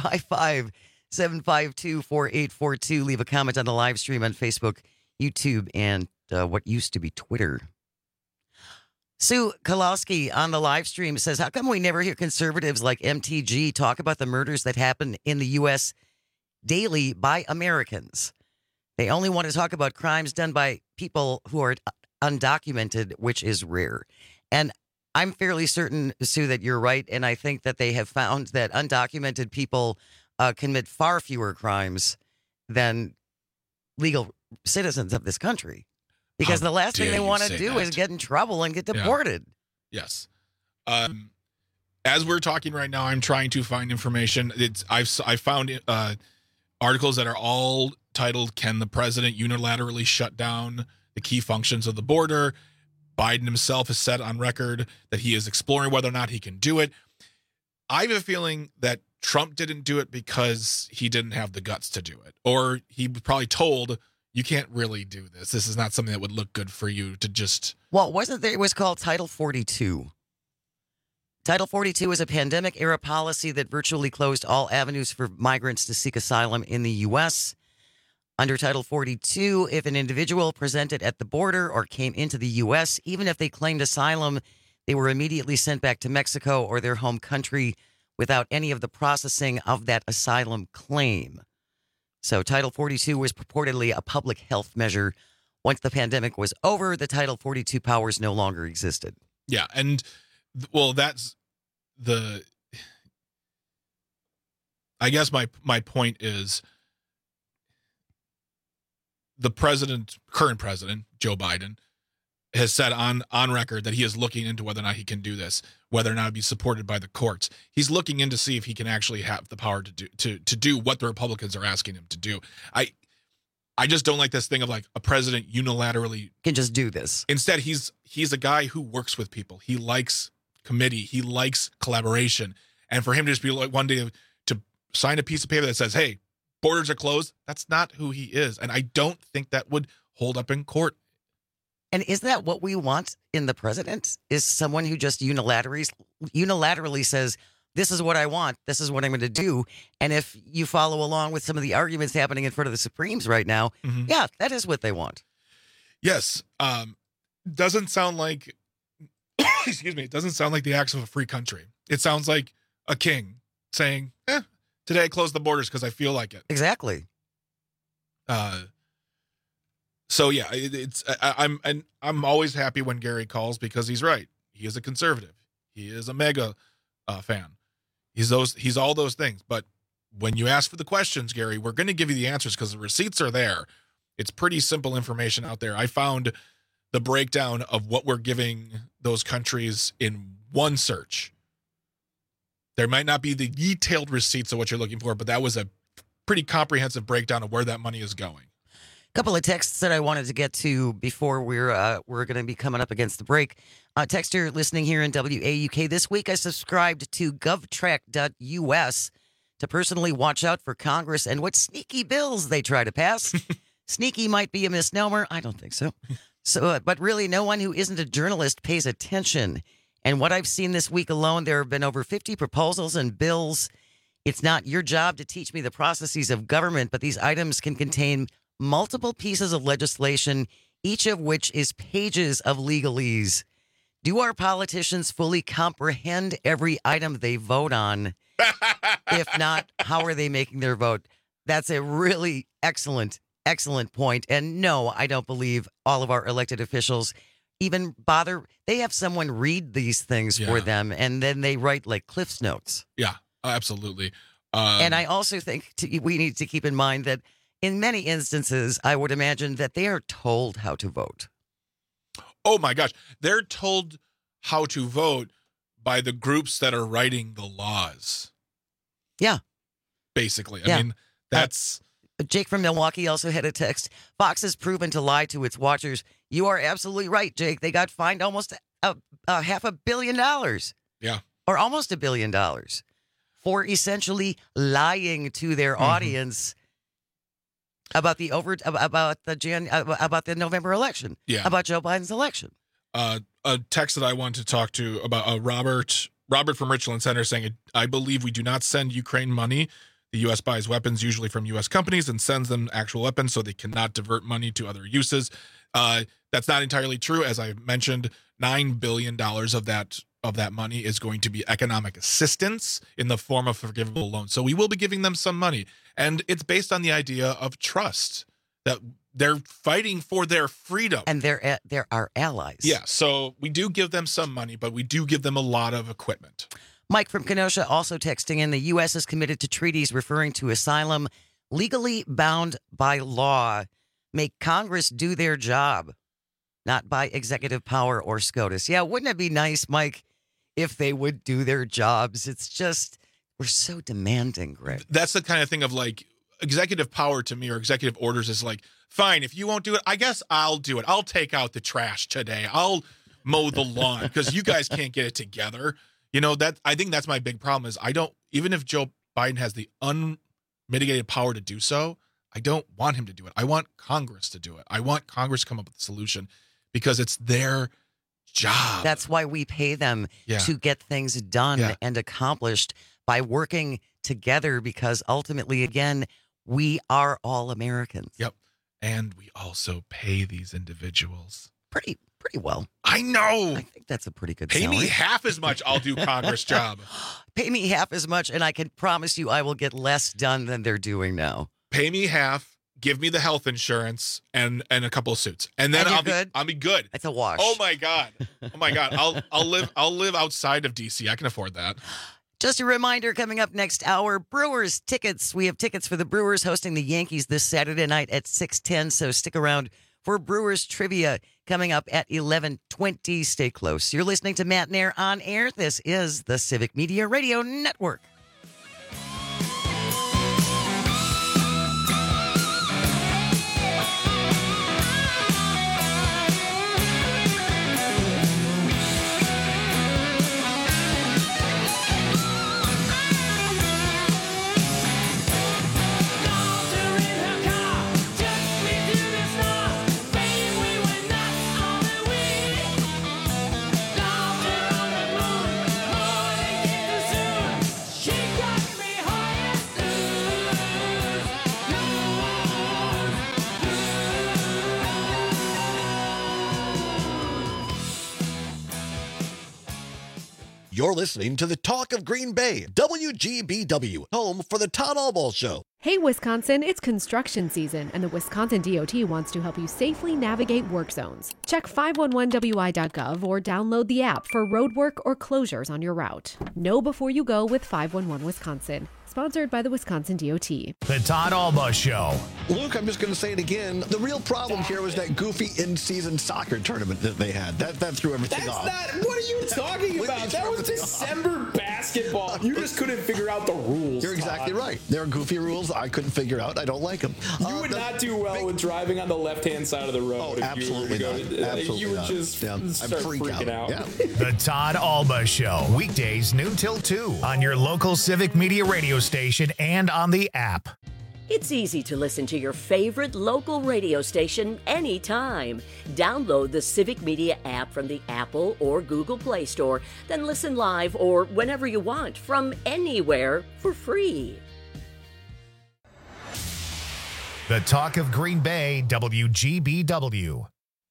855-752-4842. Leave a comment on the live stream on Facebook, YouTube, and what used to be Twitter. Sue Kalowski on the live stream says, how come we never hear conservatives like MTG talk about the murders that happen in the U.S. daily by Americans? They only want to talk about crimes done by people who are undocumented, which is rare. And I'm fairly certain, Sue, that you're right. And I think that they have found that undocumented people commit far fewer crimes than legal citizens of this country. Because the last thing they want to do is get in trouble and get deported. Yes. As we're talking right now, I'm trying to find information. I found articles that are all titled, "Can the President Unilaterally Shut Down the Key Functions of the Border?" Biden himself has said on record that he is exploring whether or not he can do it. I have a feeling that Trump didn't do it because he didn't have the guts to do it. Or he was probably told, you can't really do this. This is not something that would look good for you to just... Well, wasn't there? It was called Title 42. Title 42 is a pandemic-era policy that virtually closed all avenues for migrants to seek asylum in the U.S. Under Title 42, if an individual presented at the border or came into the U.S., even if they claimed asylum, they were immediately sent back to Mexico or their home country without any of the processing of that asylum claim. So Title 42 was purportedly a public health measure. Once the pandemic was over, the Title 42 powers no longer existed. Yeah, and, well, that's the... I guess my point is... The current president, Joe Biden, has said on record that he is looking into whether or not he can do this, whether or not it'd be supported by the courts. He's looking in to see if he can actually have the power to do what the Republicans are asking him to do. I just don't like this thing of like a president unilaterally can just do this. Instead, he's a guy who works with people. He likes committee. He likes collaboration. And for him to just be like one day to sign a piece of paper that says, hey, borders are closed, that's not who he is. And I don't think that would hold up in court. And is that what we want in the president? Is someone who just unilaterally says, this is what I want, this is what I'm going to do. And if you follow along with some of the arguments happening in front of the Supremes right now, yeah, that is what they want. Yes. Doesn't sound like, excuse me, it doesn't sound like the acts of a free country. It sounds like a king saying, today I close the borders because I feel like it. Exactly. So yeah, I'm always happy when Gary calls because he's right. He is a conservative. He is a MAGA fan. He's all those things. But when you ask for the questions, Gary, we're going to give you the answers because the receipts are there. It's pretty simple information out there. I found the breakdown of what we're giving those countries in one search. There might not be the detailed receipts of what you're looking for, but that was a pretty comprehensive breakdown of where that money is going. A couple of texts that I wanted to get to before we're going to be coming up against the break. Texter listening here in WAUK, this week I subscribed to govtrack.us to personally watch out for Congress and what sneaky bills they try to pass. Sneaky might be a misnomer. I don't think so. But really, no one who isn't a journalist pays attention. And what I've seen this week alone, there have been over 50 proposals and bills. It's not your job to teach me the processes of government, but these items can contain multiple pieces of legislation, each of which is pages of legalese. Do our politicians fully comprehend every item they vote on? If not, how are they making their vote? That's a really excellent point. And no, I don't believe all of our elected officials even bother. They have someone read these things for them, and then they write like Cliff's Notes. Yeah, absolutely. And I also think we need to keep in mind that in many instances, I would imagine that they are told how to vote. Oh, my gosh. They're told how to vote by the groups that are writing the laws. Yeah. Basically. Yeah. I mean, that's... Jake from Milwaukee also had a text. Fox has proven to lie to its watchers. You are absolutely right, Jake. They got fined almost $500 million. Yeah. Or almost $1 billion for essentially lying to their audience about the November election. Yeah. About Joe Biden's election. A text that I wanted to talk to about Robert from Richland Center saying, I believe we do not send Ukraine money. The U.S. buys weapons usually from U.S. companies and sends them actual weapons, so they cannot divert money to other uses. That's not entirely true. As I mentioned, $9 billion of that money is going to be economic assistance in the form of forgivable loans. So we will be giving them some money. And it's based on the idea of trust, that they're fighting for their freedom. And they're our allies. Yeah, so we do give them some money, but we do give them a lot of equipment. Mike from Kenosha also texting in, the U.S. is committed to treaties referring to asylum legally bound by law. Make Congress do their job, not by executive power or SCOTUS. Yeah, wouldn't it be nice, Mike, if they would do their jobs? It's just, we're so demanding, Greg. That's the kind of thing of like, executive power to me, or executive orders, is like, fine, if you won't do it, I guess I'll do it. I'll take out the trash today. I'll mow the lawn because you guys can't get it together. You know, that I think that's my big problem is even if Joe Biden has the unmitigated power to do so, I don't want him to do it. I want Congress to do it. I want Congress to come up with a solution because it's their job. That's why we pay them to get things done and accomplished by working together, because ultimately, again, we are all Americans. Yep. And we also pay these individuals pretty well. I know. I think that's a pretty good Pay salary. me half as much, I'll do Congress job. Pay me half as much, and I can promise you I will get less done than they're doing now. Pay me half, give me the health insurance and a couple of suits. And then I'll be good. It's a wash. Oh my God. I'll live outside of DC. I can afford that. Just a reminder, coming up next hour, Brewers tickets. We have tickets for the Brewers hosting the Yankees this Saturday night at 6:10, so stick around for Brewers trivia coming up at 11:20. Stay close. You're listening to Matt Nair on air. This is the Civic Media Radio Network. You're listening to the Talk of Green Bay, WGBW, home for the Todd Allball Show. Hey, Wisconsin, it's construction season, and the Wisconsin DOT wants to help you safely navigate work zones. Check 511wi.gov or download the app for roadwork or closures on your route. Know before you go with 511 Wisconsin. Sponsored by the Wisconsin DOT. The Todd Alba Show. Luke, I'm just going to say it again. The real problem here was that goofy in-season soccer tournament that they had. That threw everything off. What are you talking about? That was December basketball. You just couldn't figure out the rules. You're exactly right. There are goofy rules I couldn't figure out. I don't like them. You would not do well with driving on the left-hand side of the road. Oh, absolutely not. Absolutely you would not. just start freaking out. Yeah. The Todd Alba Show. Weekdays noon till 2 on your local Civic Media radio station and on the app. It's easy to listen to your favorite local radio station anytime. Download the Civic Media app from the Apple or Google Play Store, then listen live or whenever you want from anywhere for free. The Talk of Green Bay, WGBW.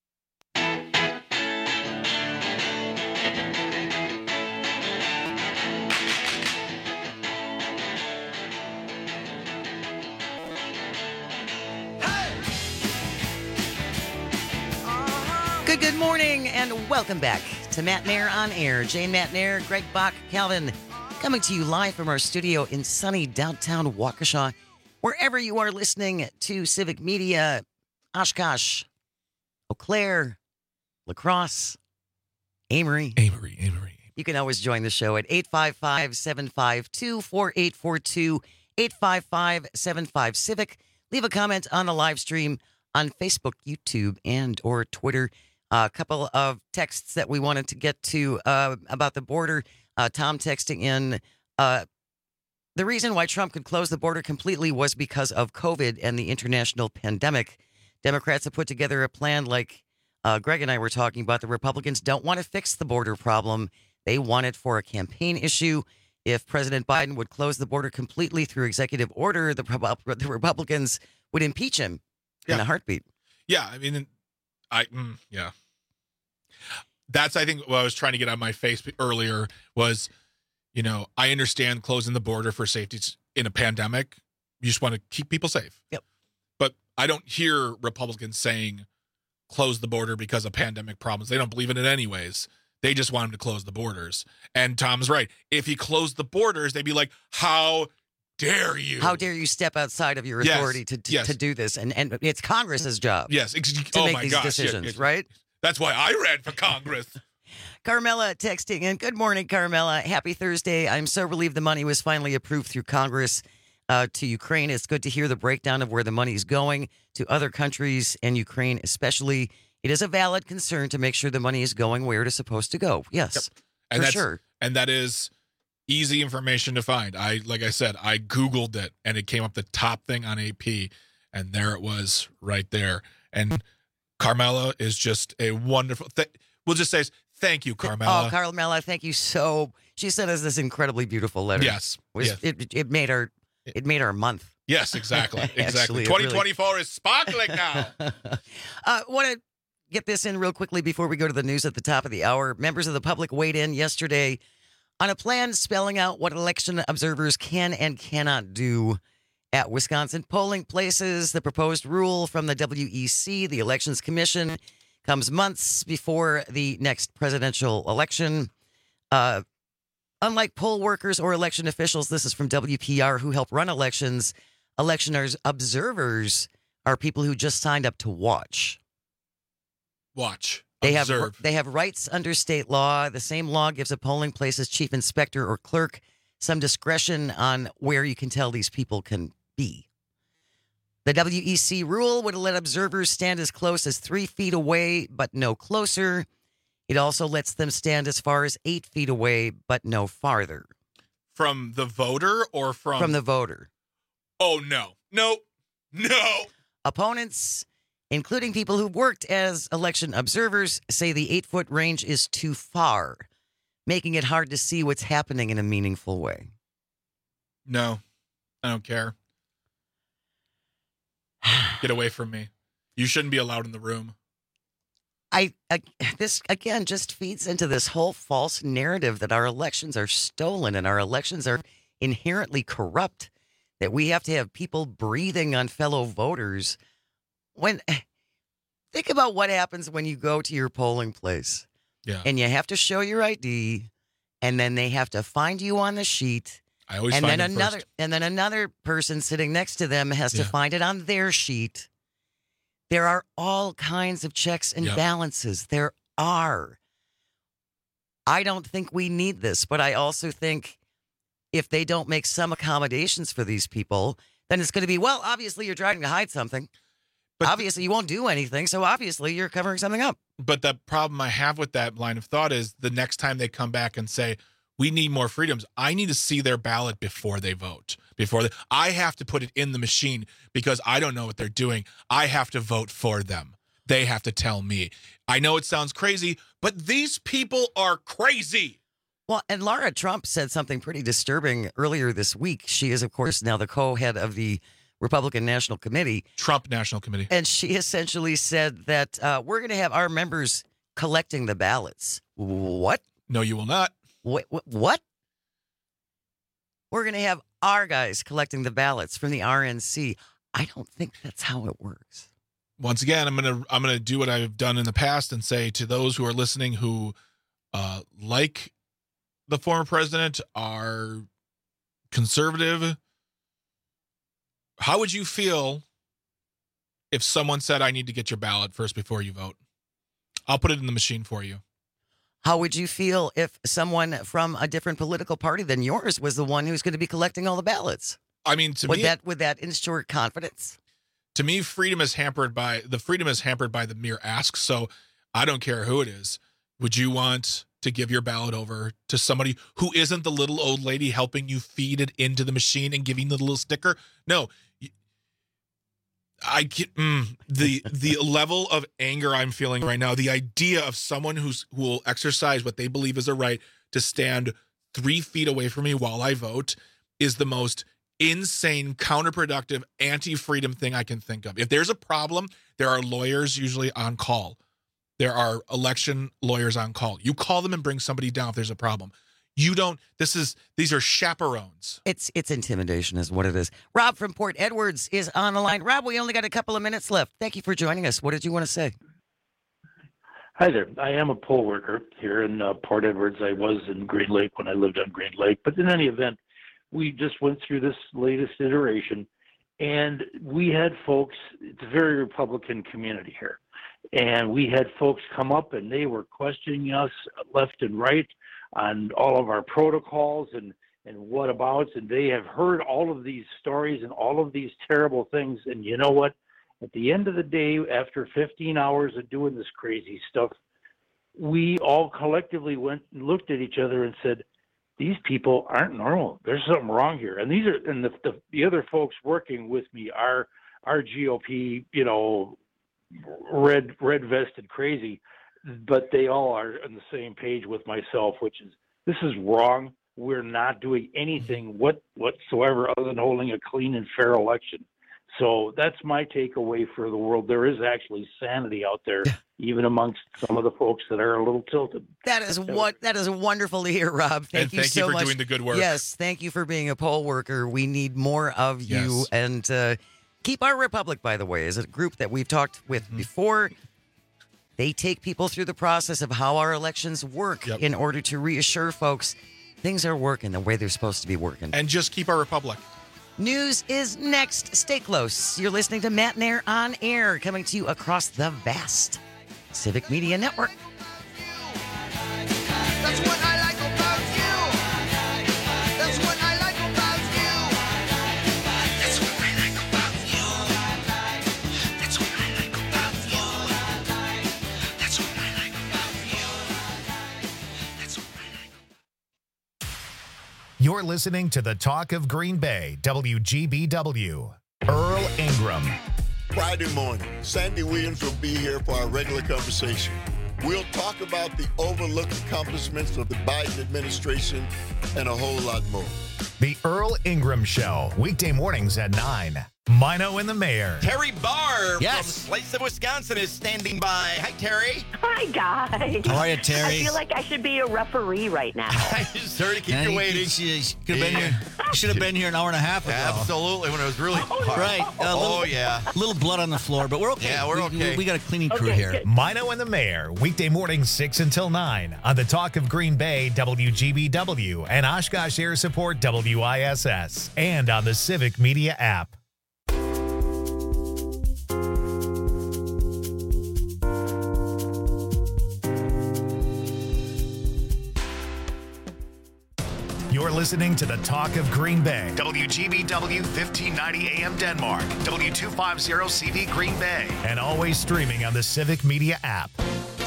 Good morning, and welcome back to Matt Nair on Air. Jane Matt Nair, Greg Bach, Calvin, coming to you live from our studio in sunny downtown Waukesha. Wherever you are listening to Civic Media, Oshkosh, Eau Claire, La Crosse, Amory. You can always join the show at 855-752-4842, 855-75-CIVIC. Leave a comment on the live stream on Facebook, YouTube, and or Twitter. A couple of texts that we wanted to get to about the border. Tom texting in, the reason why Trump could close the border completely was because of COVID and the international pandemic. Democrats have put together a plan like Greg and I were talking about. The Republicans don't want to fix the border problem. They want it for a campaign issue. If President Biden would close the border completely through executive order, the Republicans would impeach him in a heartbeat. Yeah, I mean, yeah. That's, I think, what I was trying to get on my face earlier was, you know, I understand closing the border for safety in a pandemic. You just want to keep people safe. Yep. But I don't hear Republicans saying close the border because of pandemic problems. They don't believe in it anyways. They just want him to close the borders. And Tom's right. If he closed the borders, they'd be like, how dare you? How dare you step outside of your authority to do this? And it's Congress's job. Yes. To make these decisions, right? That's why I ran for Congress. Carmela texting in. Good morning, Carmela. Happy Thursday. I'm so relieved the money was finally approved through Congress to Ukraine. It's good to hear the breakdown of where the money is going to other countries and Ukraine especially. It is a valid concern to make sure the money is going where it is supposed to go. Yes, and for sure. And that is easy information to find. Like I said, I Googled it and it came up the top thing on AP, and there it was right there. And Carmela is just a wonderful we'll just say thank you, Carmela. Oh, Carmela, thank you so. She sent us this incredibly beautiful letter. Yes. It made our month. Yes, exactly. Exactly. Actually, 2024 is sparkling now. Want to get this in real quickly before we go to the news at the top of the hour. Members of the public weighed in yesterday on a plan spelling out what election observers can and cannot do at Wisconsin polling places. The proposed rule from the WEC, the Elections Commission, comes months before the next presidential election. Unlike poll workers or election officials, this is from WPR, who help run elections. Electioners observers are people who just signed up to watch. They have rights under state law. The same law gives a polling place's chief inspector or clerk some discretion on where you can tell these people can be. The WEC rule would let observers stand as close as 3 feet away, but no closer. It also lets them stand as far as 8 feet away, but no farther. From the voter or from the voter. Oh, no. No. Opponents, including people who worked as election observers, say the 8-foot range is too far, making it hard to see what's happening in a meaningful way. No, I don't care. Get away from me. You shouldn't be allowed in the room. This, again, just feeds into this whole false narrative that our elections are stolen and our elections are inherently corrupt. that we have to have people breathing on fellow voters. Think about what happens when you go to your polling place. Yeah. And you have to show your ID, and then they have to find you on the sheet. I always and find then it another first. and then another person sitting next to them has to Yeah. find it on their sheet. There are all kinds of checks and Yep. balances. There are. I don't think we need this, but I also think if they don't make some accommodations for these people, then it's going to be, well, obviously you're trying to hide something. But obviously you won't do anything, so obviously you're covering something up. But the problem I have with that line of thought is the next time they come back and say, we need more freedoms, I need to see their ballot before they vote. I have to put it in the machine because I don't know what they're doing. I have to vote for them. They have to tell me. I know it sounds crazy, but these people are crazy. Well, and Laura Trump said something pretty disturbing earlier this week. She is, of course, now the co-head of the Republican National Committee. Trump National Committee. And she essentially said that we're going to have our members collecting the ballots. What? No, you will not. What? We're going to have our guys collecting the ballots from the RNC. I don't think that's how it works. Once again, I'm gonna do what I've done in the past and say to those who are listening who like the former president, are conservative, how would you feel if someone said, I need to get your ballot first before you vote? I'll put it in the machine for you. How would you feel if someone from a different political party than yours was the one who's going to be collecting all the ballots? I mean, would that ensure confidence? To me, freedom is hampered by the mere ask. So I don't care who it is. Would you want to give your ballot over to somebody who isn't the little old lady helping you feed it into the machine and giving the little sticker? No. I get the level of anger I'm feeling right now. The idea of someone who will exercise what they believe is a right to stand 3 feet away from me while I vote is the most insane, counterproductive, anti-freedom thing I can think of. If there's a problem, there are lawyers usually on call. There are election lawyers on call. You call them and bring somebody down if there's a problem. You don't. These are chaperones. It's intimidation is what it is. Rob from Port Edwards is on the line. Rob, we only got a couple of minutes left. Thank you for joining us. What did you want to say? Hi there. I am a poll worker here in Port Edwards. I was in Green Lake when I lived on Green Lake. But in any event, we just went through this latest iteration, and we had folks, it's a very Republican community here, and we had folks come up and they were questioning us left and right on all of our protocols and whatabouts, and they have heard all of these stories and all of these terrible things. And you know what? At the end of the day, after 15 hours of doing this crazy stuff, we all collectively went and looked at each other and said, these people aren't normal. There's something wrong here. And the other folks working with me are GOP, red vested crazy, but they all are on the same page with myself, which is this is wrong. We're not doing anything whatsoever other than holding a clean and fair election. So that's my takeaway for the world. There is actually sanity out there, even amongst some of the folks that are a little tilted. That is wonderful to hear, Rob. Thank you so much. Thank you for doing the good work. Yes, thank you for being a poll worker. We need more of you. Yes. And Keep Our Republic, by the way, is a group that we've talked with before. They take people through the process of how our elections work in order to reassure folks things are working the way they're supposed to be working. And just keep our republic. News is next. Stay close. You're listening to Matt Nair on Air, coming to you across the vast Civic Media Network. That's what I like about you. That's what I like about you. That's what I like about you. That's what I like about you. That's what I like about you. That's what I like. You're listening to the Talk of Green Bay, WGBW. Earl Ingram. Friday morning, Sandy Williams will be here for our regular conversation. We'll talk about the overlooked accomplishments of the Biden administration and a whole lot more. The Earl Ingram Show, weekday mornings at 9. Mino and the Mayor. Terry Barr Yes. from Slice of Wisconsin is standing by. Hi, Terry. Hi, guys. How are you, Terry? I feel like I should be a referee right now. Sorry to keep you waiting. You should have been here an hour and a half ago. Absolutely, when it was really hard. Right. Yeah. A little blood on the floor, but we're okay. Yeah, we're okay. We got a cleaning crew here. Mino and the Mayor, weekday mornings 6 until 9 on the Talk of Green Bay, WGBW, and Oshkosh Air Support, WISS, and on the Civic Media app. You're listening to the Talk of Green Bay, WGBW 1590 AM Denmark, W250 CV Green Bay, and always streaming on the Civic Media app.